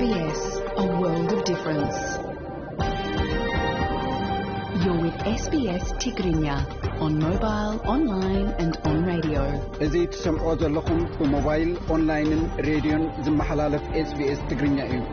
SBS, a world of difference. You're with SBS Tigrinya on mobile, online and on radio. إذا تسمعوا لكم بموبايل أونلاين راديو زمحلالف SBS Tigrinya እዩ.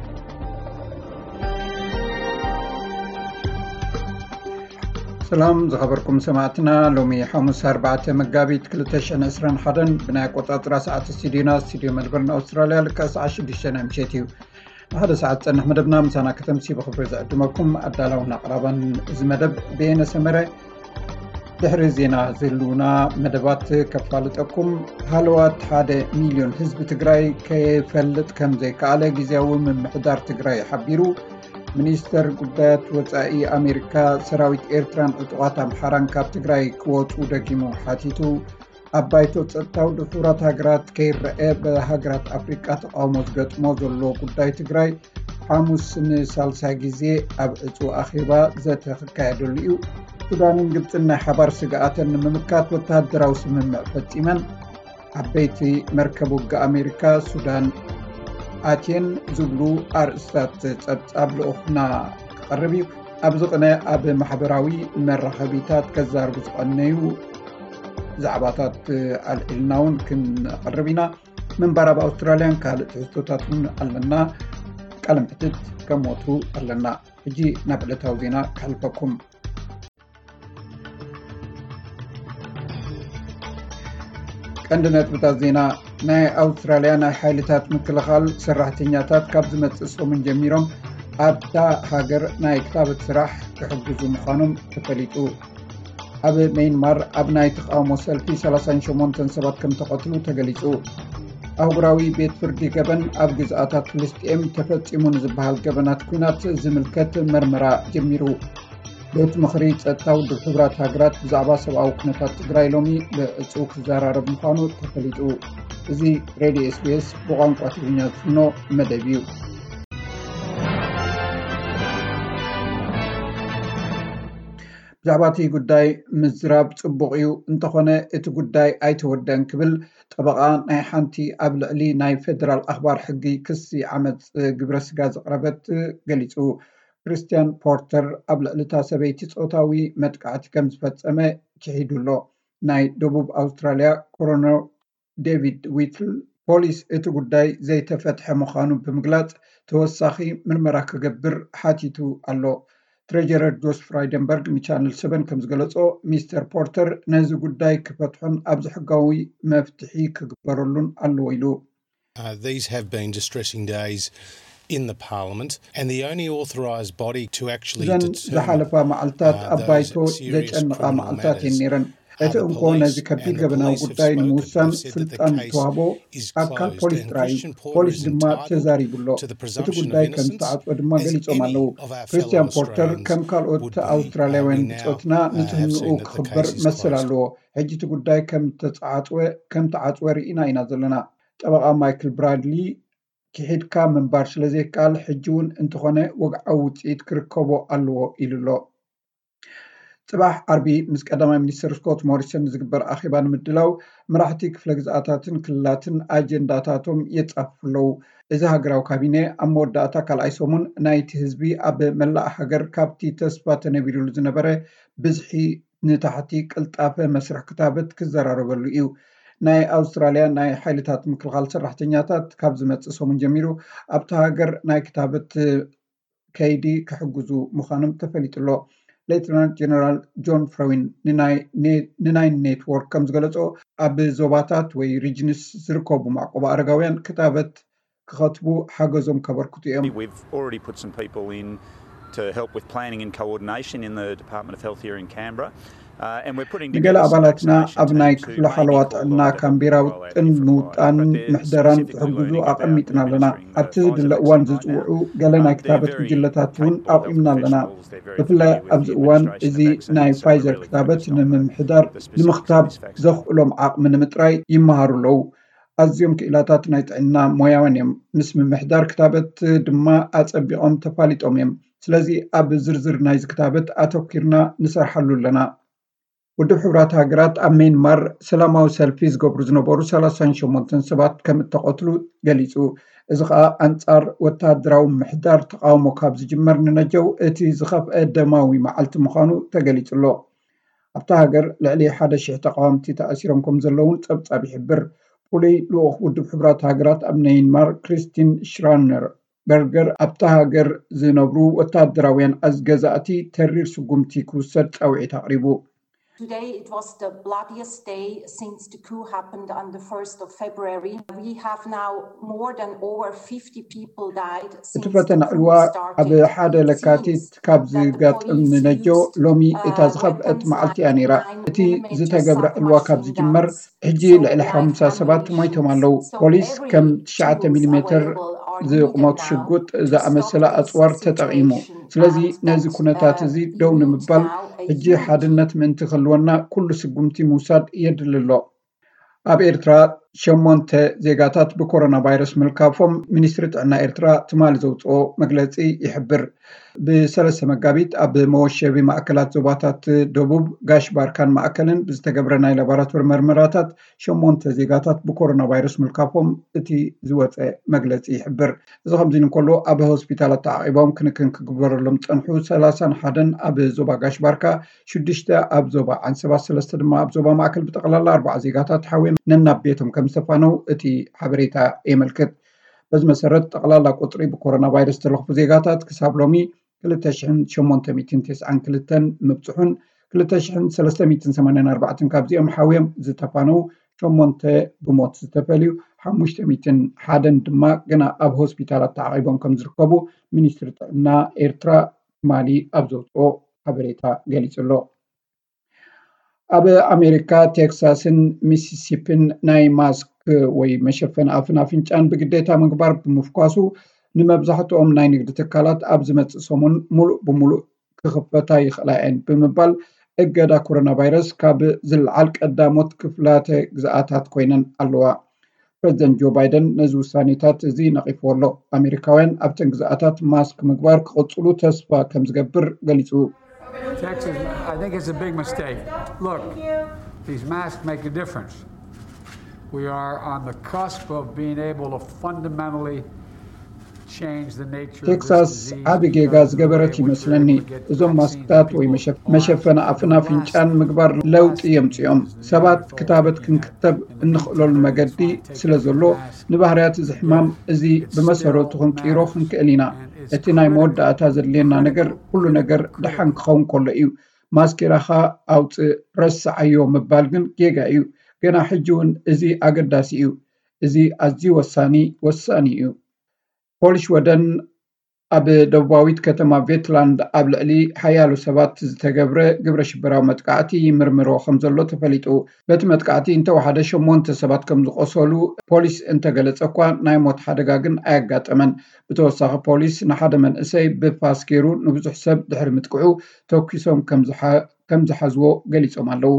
سلام زخبركم سمعتنا لومي حمص 4 مقابيت 2021 بناء قطاطرة ساعة استدينا استديو ملبرن أستراليا لكاس 10 مشيتيو هذا ساعة سنة مدبنا مسانا كتمسي بخبر زعدمكم أدالونا قرابا زمدب بين سمرة دحر زينا زلونا مدبات كفالتكم هالوات حادة مليون حزب تقراي كيفلت كم زي كالة جزاوي من محدار تقراي حبيرو ሚኒስተር ጉዳያት ወጻኢ አሜሪካ ሰራዊት ኤርትራን ዕጡቃት አምሓራን ካብ ትግራይ ክወፁ ደጊሙ ሓቲቱ አባይቶ ጸጥታው ድሑራት ሃገራት ከይረአ በሃገራት አፍሪካ ተቃውሞ ዝገጥሞ ዘሎ ጉዳይ ትግራይ ሐሙስ ንሳልሳይ ጊዜ ኣብ ዕፁ አኺባ ዘተካየደሉ እዩ ሱዳንን ግብፅን ናይ ሓባር ስግኣተን ንምምካት ወታደራዊ ስምምዕ ፈፂመን ዓበይቲ መርከብ ውግእ አሜሪካ ሱዳን አቴን ዝብሉ አርእስታት ጸብጻብ ልኡኽና ክቐርብ እዩ ኣብዚ ቅነ ኣብ ማሕበራዊ መራኸቢታት ከዛርቡ ዝቐነዩ ዛዕባታት ኣልዒልና እውን ክንቐርብ ኢና ምንባር ኣብ ኣውስትራልያን ካልእ ትሕዝቶታት እውን ኣለና ቃለ መሕትት ከሞቱ ኣለና ሕጂ ናብ ዕለታዊ ዜና ክሕልፈኩም ቀንዲ ነጥብታት ዜና ናይ ኣውስትራልያ ናይ ሓይልታት ምክልኻል ሰራሕተኛታት ካብ ዝመጽእ ሰሙን ጀሚሮም ኣብታ ሃገር ናይ ክታበት ስራሕ ክሕግዙ ምዃኖም ተፈሊጡ ኣብ ሜይንማር ኣብ ናይ ተቃውሞ ሰልፊ 38 ሰባት ከም ተቐትሉ ተገሊጹ ኣህጉራዊ ቤት ፍርዲ ገበን ኣብ ግዝኣታት ፍልስጥኤም ተፈጺሙ ንዝበሃል ገበናት ኩናት ዝምልከት መርመራ ጀሚሩ ቤት ምኽሪ ጸጥታው ድሕብራት ሃገራት ብዛዕባ ሰብኣዊ ኩነታት ትግራይ ሎሚ ብዕፁ ክዘራረብ ምዃኑ ተፈሊጡ እዚ ሬድዮ SBS ብቋንቋ ትግርኛ ዝፍኖ መደብ እዩ ብዛዕባ እቲ ጉዳይ ምዝራብ ጽቡቕ እዩ እንተኾነ እቲ ጉዳይ ኣይተወደአን ክብል ጠበቓ ናይ ሓንቲ ኣብ ልዕሊ ናይ ፌደራል ኣኽባር ሕጊ ክሲ ዓመፅ ግብረ ስጋ ዘቕረበት ገሊጹ ክርስቲያን ፖርተር ኣብ ልዕልታ ሰበይቲ ጾታዊ መጥቃዕቲ ከም ዝፈጸመ ክሒዱሎ ናይ ደቡብ ኣውስትራልያ ኮሮነር ዴቪድ ዊትል ፖሊስ እቲ ጉዳይ ዘይተፈትሐ ምዃኑ ብምግላጽ ተወሳኺ ምርመራ ክገብር ሓቲቱ ኣሎ ትሬጀረር ጆስ ፍራይደንበርግ ንቻነል 7 ከም ዝገለጾ ሚስተር ፖርተር ነዚ ጉዳይ ክፈትሑን ኣብዚ ሕጋዊ መፍትሒ ክግበረሉን ኣለዎ ኢሉ These have been distressing days in the parliament and the only authorised body to actually ዘሓለፋ መዓልታት ኣባይቶ ዘጨንቓ መዓልታት የኔረን እቲ እንኮ ነዚ ከቢድ ገበናዊ ጉዳይ ንምውሳን ስልጣን ተዋህቦ ኣካል ፖሊስ ጥራይ ፖሊስ ድማ ተዛሪቡሎ እቲ ጉዳይ ከም ዝተዓፅወ ድማ ገሊፆም ኣለዉ ክርስቲያን ፖርተር ከም ካልኦት ኣውስትራልያውያን ፆትና ንትህንኡ ክኽበር መስል ኣለዎ ሕጂ እቲ ጉዳይ ከም ተዓፅወ ርኢና ኢና ዘለና ጠበቓ ማይክል ብራድሊ ክሒድካ ምንባር ስለዘይከኣል ሕጂ እውን እንተኾነ ወግዓዊ ውፅኢት ክርከቦ ኣለዎ ኢሉሎ ጽባሕ ዓርቢ ምስ ቀዳማይ ሚኒስትር ስኮት ሞሪሰን ዝግበር ኣኼባ ንምድላው መራሕቲ ክፍለ ግዝኣታትን ክልላትን ኣጀንዳታቶም የጻፍፍለው እዚ ሃገራዊ ካቢነ ኣብ መወዳእታ ካልኣይ ሰሙን ናይቲ ህዝቢ ኣብ መላእ ሃገር ካብቲ ተስፋ ተነቢሩሉ ዝነበረ ብዝሒ ንታሕቲ ቅልጣፈ መስርሕ ክታበት ክዘራረበሉ እዩ ናይ ኣውስትራልያ ናይ ሓይልታት ምክልኻል ሰራሕተኛታት ካብ ዝመጽእ ሰሙን ጀሚሩ ኣብታ ሃገር ናይ ክታበት ከይዲ ክሕግዙ ምዃኖም ተፈሊጡሎ ሌተናንት ጀነራል ጆን ፍራዊን ንናይ ኔትወርክ ከም ዝገለጾ ኣብ ዞባታት ወይ ሪጅንስ ዝርከቡ ማዕቆባ ኣረጋውያን ክታበት ክኸትቡ ሓገዞም ከበርክቱ እዮም We've already put some people in to help with planning and coordination in the Department of Health here in Canberra. ንገለ ኣባላትና ኣብ ናይ ክፍለ ሓለዋ ጥዕና ካምቤራ ውጥን ምውጣን ምሕደራን ክሕግዙ ኣቐሚጥና ኣለና ኣብቲ ዝድለ እዋን ዝፅውዑ ገለ ናይ ክታበት ጉጅለታት እውን ኣቂምና ኣለና ብፍላይ ኣብዚ እዋን እዚ ናይ ፋይዘር ክታበት ንምኽታብ ዘኽእሎም ዓቕሚ ንምጥራይ ይመሃሩ ኣለዉ ኣዝዮም ክኢላታት ናይ ጥዕና ሞያውን እዮም ምስ ምምሕዳር ክታበት ድማ ኣጸቢቖም ተፋሊጦም እዮም ስለዚ ኣብ ዝርዝር ናይዚ ክታበት ኣተኪርና ንሰርሓሉ ኣለና ውድብ ሕብራት ሃገራት ኣብ ሚያንማር ሰላማዊ ሰልፊ ዝገብሩ ዝነበሩ 38 ሰባት ከም እተቐትሉ ገሊጹ። እዚ ከዓ ኣንጻር ወተሃደራዊ ምሕዳር ተቃውሞ ካብ ዝጅመር ንነጀው እቲ ዝኸፍአ ደማዊ መዓልቲ ምዃኑ ተገሊጹሎ። ኣብታ ሃገር ልዕሊ 1,000 ተቃዋምቲ ተኣሲሮም ከም ዘለውን ጸብጻብ ይሕብር። ፍሉይ ልኡኽ ውድብ ሕብራት ሃገራት ኣብ ሚያንማር ክሪስቲን ሽራነር በርገር ኣብታ ሃገር ዝነብሩ ወተሃደራውያን ኣዝገዛእቲ ተሪር ስጉምቲ ክውሰድ ጻውዒት ኣቕሪቡ። Today it was the bloodiest day since the coup happened on the 1st of February. We have now more than over 50 people died since the coup started. ኣብ ሓደ ለካቲት ካብ ዝጋጥም ንነጆ ሎሚ እታ ዝኸፍአት መዓልቲ እያ ነይራ። እቲ ዝተገብረ ዕልዋ ካብ ዝጅመር ሕጂ ልዕሊ 50 ሰባት ሞይቶም ኣለው። ፖሊስ ከም 9 ሚሜ ዝቁመቱ ሽጉጥ ዝኣመሰለ ኣፅዋር ተጠቒሙ። ስለዚ ነዚ ኩነታት እዚ ደው ንምባል ሕጂ ሓድነት ምእንቲ ክህልወና ኩሉ ስጉምቲ ምውሳድ የድልሎ። ኣብ ኤርትራ 8 ዜጋታት ብኮሮና ቫይረስ ምልካፎም ሚኒስትሪ ጥዕና ኤርትራ ትማል ዘውፅኦ መግለፂ ይሕብር። ብ3 መጋቢት ኣብ መወሸቢ ማእከላት ዞባታት ደቡብ ጋሽ ባርካን ማእከልን ብዝተገብረ ናይ ላቦራቶሪ መርመራታት 8 ዜጋታት ብኮሮና ቫይረስ ምልካፎም እቲ ዝወፀ መግለፂ ይሕብር። እዚ ከምዚ እንከሎ ኣብ ሆስፒታላት ተዓቂቦም ክንክን ክግበረሎም ፀንሑ 31 ኣብ ዞባ ጋሽ ባርካ 6 ኣብ ዞባ ዓንሰባ 3 ድማ ኣብ ዞባ ማእከል ብጠቅላላ 4 ዜጋታት ሓዊም ነናብ ቤቶም ከም ዝተፋነው እቲ ሓበሬታ የመልክት። በዚ መሰረት ጠቅላላ ቁጥሪ ብኮሮና ቫይረስ ተለኽፉ ዜጋታት ክሳብ ሎሚ 2892 ምብፅሑን 2384 ካብዚኦም ሓዊም ዝተፋነው 8 ብሞት ዝተፈልዩ 501 ድማ ገና ኣብ ሆስፒታላት ተዓቂቦም ከም ዝርከቡ ሚኒስትሪ ጥዕና ኤርትራ ማሊ ኣብ ዘውፅኦ ሓበሬታ ገሊጹሎ። ኣብ ኣሜሪካ ቴክሳስን ሚሲሲፒን ናይ ማስክ ወይ መሸፈን ኣፍን ኣፍንጫን ብግዴታ ምግባር ብምፍኳሱ ንመብዛሕትኦም ናይ ንግዲ ትካላት ኣብ ዝመፅእ ሰሙን ሙሉእ ብሙሉእ ክኽፈታ ይኽእላ እየን ብምባል እገዳ ኮሮና ቫይረስ ካብ ዝለዓል ቀዳሞት ክፍላተ ግዝኣታት ኮይነን ኣለዋ። ፕሬዚደንት ጆ ባይደን ነዚ ውሳኔታት እዚ ነቒፍዎ ኣሎ። ኣሜሪካውያን ኣብተን ግዝኣታት ማስክ ምግባር ክቕፅሉ ተስፋ ከም ዝገብር ገሊጹ። Texas, I think it's a big mistake. Look, these masks make a difference. We are on the cusp of being able to fundamentally change the nature of this ቴክሳስ disease. ዓብ ጌጋ ዝገበረት ይመስለኒ። እዞም ማስክታት ወይ መሸፈነ ኣፍን ኣፍንጫን ምግባር ለውጢ የምፅኦም። ሰባት ክታበት ክንክተብ እንኽእለሉ መገዲ ስለ ዘሎ ንባህርያት እዚ ሕማም እዚ ብመሰረቱ ክንቅይሮ ክንክእል ኢና። እቲ ናይ መወዳእታ ዘድልየና ነገር ኩሉ ነገር ድሓን ክኸውን ከሎ እዩ። ማስኬራኻ ኣውፅእ ረስዓዮ ምባል ግን ጌጋ እዩ። ገና ሕጂ እውን እዚ ኣገዳሲ እዩ። እዚ ኣዝዩ ወሳኒ እዩ። ፖሊሽ ወደን ኣብ ደቡባዊት ከተማ ቬትላንድ ኣብ ልዕሊ ሓያሎ ሰባት ዝተገብረ ግብረ ሽበራዊ መጥቃዕቲ ይምርምሮ ከም ዘሎ ተፈሊጡ። በቲ መጥቃዕቲ እንተወሓደ 8 ሰባት ከም ዝቆሰሉ ፖሊስ እንተገለጸ እኳ ናይ ሞት ሓደጋ ግን ኣያጋጠመን። ብተወሳኺ ፖሊስ ንሓደ መንእሰይ ብፋስ ገይሩ ንብዙሕ ሰብ ድሕሪ ምጥቅዑ ተኪሶም ከም ዝሓዝዎ ገሊፆም ኣለው።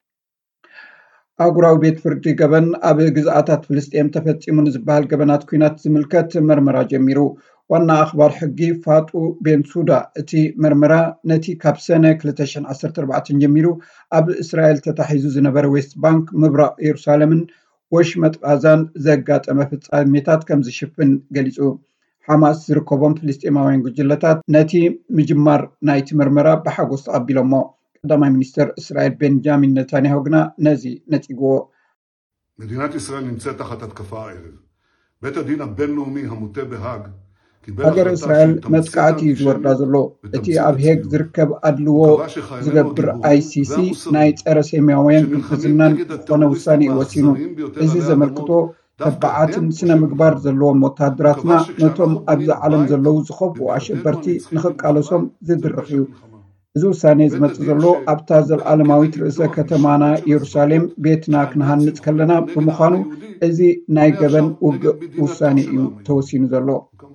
ኣጉራዊ ቤት ፍርዲ ገበን ኣብ ግዝኣታት ፍልስጤም ተፈፂሙ ንዝበሃል ገበናት ኩናት ዝምልከት መርመራ ጀሚሩ። ዋና ኣኽባር ሕጊ ፋጡ ቤንሱዳ እቲ መርመራ ነቲ ካብ ሰነ 2014 ጀሚሩ ኣብ እስራኤል ተታሒዙ ዝነበረ ዌስት ባንክ ምብራቅ ኢየሩሳሌምን ወሽመጥ ጋዛን ዘጋጠመ ፍጻሜታት ከም ዝሽፍን ገሊጹ። ሓማስ ዝርከቦም ፍልስጤማውያን ጉጅለታት ነቲ ምጅማር ናይቲ መርመራ ብሓጎስ ተቐቢሎሞ። ቀዳማይ ሚኒስትር እስራኤል ቤንጃሚን ነታንያሁ ግና ነዚ ነፂግዎ። מדינת ישראל נמצאת תחת התקפה הערב. בית הדין הבינלאומי המוטה בהאג ሃገር እስራኤል መጥቃዕቲ እዩ ዝወርዳ ዘሎ። እቲ ኣብ ሄግ ዝርከብ ኣድልዎ ዝገብር ICC ናይ ፀረ ሴማውያን ግልፍዝናን ዝኾነ ውሳኔ ወሲኑ። እዚ ዘመልክቶ ተባዓትን ስነ ምግባር ዘለዎም ወታደራትና ነቶም ኣብዚ ዓለም ዘለው ዝኸፍኡ ኣሸበርቲ ንኽቃለሶም ዝድርኽ እዩ። እዚ ውሳኔ ዝመፅእ ዘሎ ኣብታ ዘለዓለማዊት ርእሰ ከተማና ኢየሩሳሌም ቤትና ክንሃንፅ ከለና ብምዃኑ እዚ ናይ ገበን ውግእ ውሳኔ እዩ ተወሲኑ ዘሎ።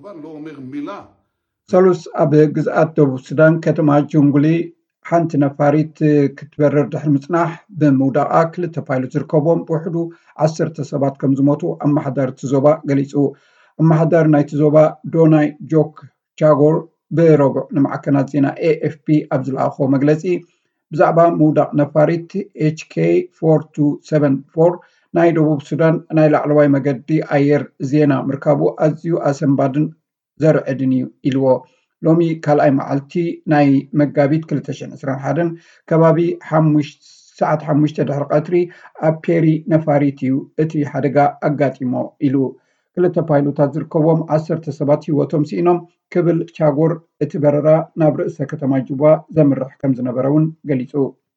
ሰሉስ ኣብ ግዝኣት ደቡብ ሱዳን ከተማ ጆንጉሊ ሓንቲ ነፋሪት ክትበረር ድሕሪ ምፅናሕ ብምውዳቃ 2 ፓይሎት ዝርከቦም ብውሕዱ 10 ሰባት ከም ዝሞቱ ኣመሓዳሪ እቲ ዞባ ገሊፁ። ኣመሓዳሪ ናይቲ ዞባ ዶናይ ጆክ ቻጎር ብረቡዕ ንማዕከናት ዜና AFP ኣብ ዝለኣኾ መግለፂ ብዛዕባ ምውዳቕ ነፋሪት HK4274 ናይ ደቡብ ሱዳን ናይ ላዕለዋይ መገዲ ኣየር ዜና ምርካቡ ኣዝዩ ኣሰንባድን ዘርዕድን እዩ ኢልዎ ሎሚ ካልኣይ መዓልቲ ናይ መጋቢት 2021 ከባቢ 5:05 ድሕሪ ቀትሪ ኣብ ፔሪ ነፋሪት እዩ እቲ ሓደጋ ኣጋጢሞ ኢሉ ክልተ ፓይሎታት ዝርከቦም 10 ሰባት ህይወቶም ሲኢኖም ክብል ቻጎር እቲ በረራ ናብ ርእሰ ከተማ ጁባ ዘምርሕ ከም ዝነበረውን ገሊጹ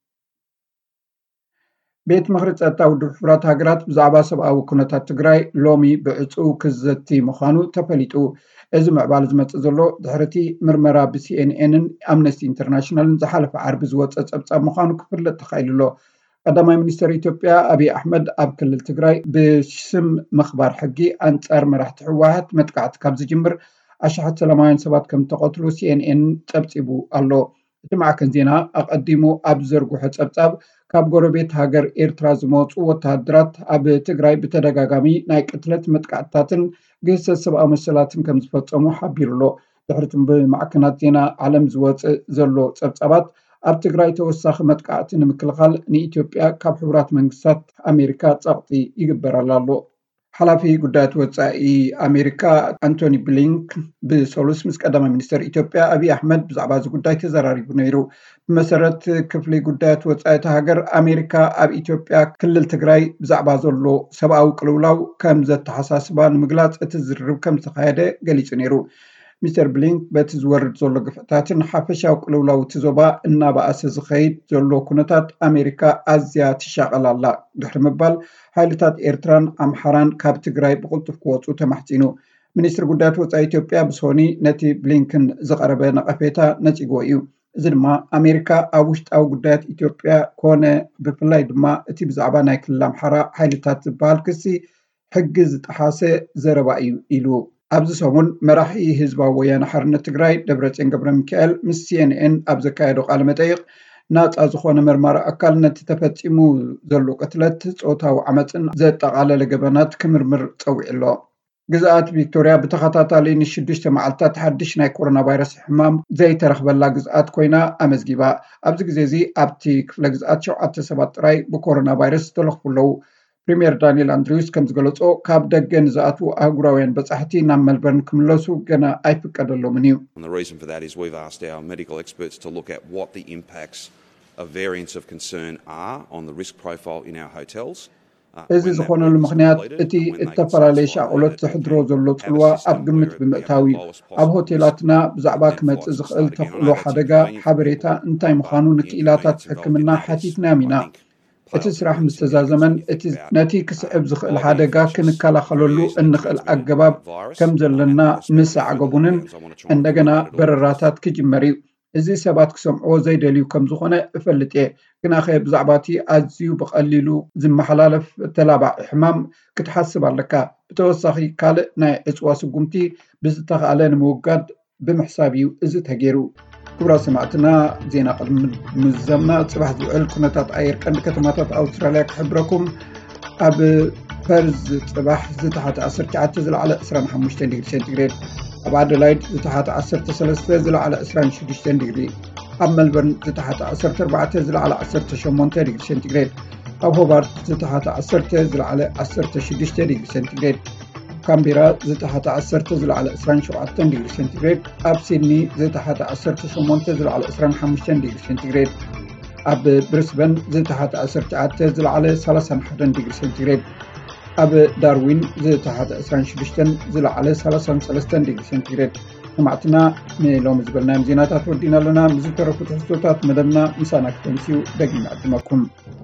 ቤት ምክሪ ጸጥታ ውድብ ሕቡራት ሃገራት ብዛዕባ ሰብኣዊ ኩነታት ትግራይ ሎሚ ብዕፁው ክዘቲ ምዃኑ ተፈሊጡ እዚ ምዕባል ዝመጽእ ዘሎ ድሕርቲ ምርመራ ብሲኤንኤንን ኣምነስቲ ኢንተርናሽናልን ዝሓለፈ ዓርቢ ዝወፀ ጸብጻብ ምዃኑ ክፍለጥ ተኻኢሉሎ ቀዳማይ ሚኒስትር ኢትዮጵያ አብይ አሕመድ ኣብ ክልል ትግራይ ብስም ምኽባር ሕጊ አንጻር መራሕቲ ህወሓት መጥቃዕቲ ካብ ዝጅምር ኣሽሓት ሰላማውያን ሰባት ከም ተቐትሉ ሲኤንኤን ጸብጺቡ ኣሎ እቲ ማዕከን ዜና ኣቀዲሙ ኣብ ዘርጉሖ ጸብጻብ ካብ ጎረቤት ሃገር ኤርትራ ዝመጹ ወተሃደራት ኣብ ትግራይ ብተደጋጋሚ ናይ ቅትለት መጥቃዕትታትን ግህሰት ሰብኣዊ መሰላትን ከም ዝፈጸሙ ሓቢሩሎ ድሕሪ ብማዕከናት ዜና ዓለም ዝወፅእ ዘሎ ጸብጻባት ኣብ ትግራይ ተወሳኺ መጥቃዕቲ ንምክልኻል ንኢትዮጵያ ካብ ሕቡራት መንግስታት ኣሜሪካ ጸቕጢ ይግበራላ ኣሎ ሓላፊ ጉዳያት ወጻኢ ኣሜሪካ አንቶኒ ብሊንክ ብሰሉስ ምስ ቀዳማይ ሚኒስትር ኢትዮጵያ አብይ አሕመድ ብዛዕባ እዚ ጉዳይ ተዘራሪቡ ነይሩ ብመሰረት ክፍሊ ጉዳያት ወጻኢ ሃገር ኣሜሪካ ኣብ ኢትዮጵያ ክልል ትግራይ ብዛዕባ ዘሎ ሰብኣዊ ቅልውላው ከም ዘተሓሳስባ ንምግላጽ እቲ ዝርርብ ከም ዝተኻየደ ገሊጹ ነይሩ ሚስተር ብሊንክ በቲ ዝወርድ ዘሎ ግፍዕታትን ሓፈሻዊ ቅልውላው እቲ ዞባ እናባእሰ ዝኸይድ ዘሎ ኩነታት ኣሜሪካ ኣዝያ ትሻቐላላ ድሕሪ ምባል ሓይልታት ኤርትራን ኣምሓራን ካብ ትግራይ ብቕልጡፍ ክወፁ ተማሕፂኑ ሚኒስትር ጉዳያት ወጻኢ ኢትዮጵያ ብሶኒ ነቲ ብሊንክን ዝቐረበ ነቐፌታ ነፂግዎ እዩ እዚ ድማ ኣሜሪካ ኣብ ውሽጣዊ ጉዳያት ኢትዮጵያ ኮነ ብፍላይ ድማ እቲ ብዛዕባ ናይ ክልል ኣምሓራ ሓይልታት ዝበሃል ክሲ ሕጊ ዝጠሓሰ ዘረባ እዩ ኢሉ ኣብዚ ሰሙን መራሒ ህዝባዊ ወያነ ሓርነት ትግራይ ደብረጽዮን ገብረሚካኤል ምስ ሲኤንኤን ኣብ ዘካየዶ ቃለ መጠይቕ ናፃ ዝኾነ መርማሪ ኣካል ነቲ ተፈጺሙ ዘሎ ቅትለት ጾታዊ ዓመፅን ዘጠቓለለ ገበናት ክምርምር ፀዊዑ ኣሎ ግዛኣት ቪክቶርያ ብተኸታታሊ ን6 መዓልታት ሓድሽ ናይ ኮሮና ቫይረስ ሕማም ዘይተረኽበላ ግዛኣት ኮይና ኣመዝጊባ ኣብዚ ግዜ እዚ ኣብቲ ክፍለ ግዛኣት 7 ሰባት ጥራይ ብኮሮና ቫይረስ ተለኽፉለው ፕሪሚየር ዳንኤል ኣንድሪውስ ከም ዝገለጾ ካብ ደገ ንዝኣትዉ ኣህጉራውያን በጻሕቲ ናብ መልበርን ክምለሱ ገና ኣይፍቀደሎምን እዩ The reason for that is we've asked our medical experts to look at what the impacts of variants of concern are on the risk profile in our hotels. እዚ ዝኾነሉ ምኽንያት እቲ እተፈላለየ ሻቅሎት ዝሕድሮ ዘሎ ጽልዋ ኣብ ግምት ብምእታዊ ኣብ ሆቴላትና ብዛዕባ ክመጽእ ዝኽእል ተኽእሎ ሓደጋ ሓበሬታ እንታይ ምዃኑ ንክኢላታት ሕክምና ሓቲትና ኢና እቲ ስራሕ ምስ ተዛዘመን እቲ ነቲ ክስዕብ ዝኽእል ሓደጋ ክንከላኸለሉ እንኽእል ኣገባብ ከም ዘለና ምስ ዓገቡንን እንደገና በረራታት ክጅመር እዩ እዚ ሰባት ክሰምዕዎ ዘይደልዩ ከም ዝኾነ እፈልጥ እየ ግናኸ ብዛዕባ እቲ ኣዝዩ ብቐሊሉ ዝመሓላለፍ ተላባዕ ሕማም ክትሓስብ ኣለካ ብተወሳኺ ካልእ ናይ ዕፅዋ ስጉምቲ ብዝተኻእለ ንምውጋድ ብምሕሳብ እዩ እዚ ተገይሩ ክቡራት ሰማዕትና ዜና ቅድሚ ምዛምና ጽባሕ ዝውዕል ኩነታት ኣየር ቀንዲ ከተማታት ኣውስትራልያ ክሕብረኩም ኣብ ፐርዝ ጽባሕ ዝተሓተ 19 ዝለዓለ 25 ዲግሪ ሴንቲግሬድ ኣብ ኣደላይድ ዝተሓተ 13 ዝለዓለ 26 ዲግሪ ኣብ መልበርን ዝተሓተ 14 ዝለዓለ 18 ዲግሪ ሴንቲግሬድ ኣብ ሆባርት ዝተሓተ 10 ዝለዓለ 16 ዲግሪ ሴንቲግሬድ ካምቤራ ዝተሓተ 10 ዝለዓለ 27 ዲግሪ ሴንቲግሬድ ኣብ ሲድኒ ዝተሓተ 18 ዝለዓለ 25 ዲግሪ ሴንቲግሬድ ኣብ ብሪስበን ዝተሓተ 19 ዝለዓለ 31 ዲግሪ ሴንቲግሬድ ኣብ ዳርዊን ዝተሓተ 26 ዝለዓለ 33 ዲግሪ ሴንቲግሬድ ሰማዕትና ንሎሚ ዝበልናዮም ዜናታት ወዲና ኣለና ብዝተረፉ ትሕዝቶታት መደብና ምሳና ክተምስዩ ደግሜ ኣድመኩም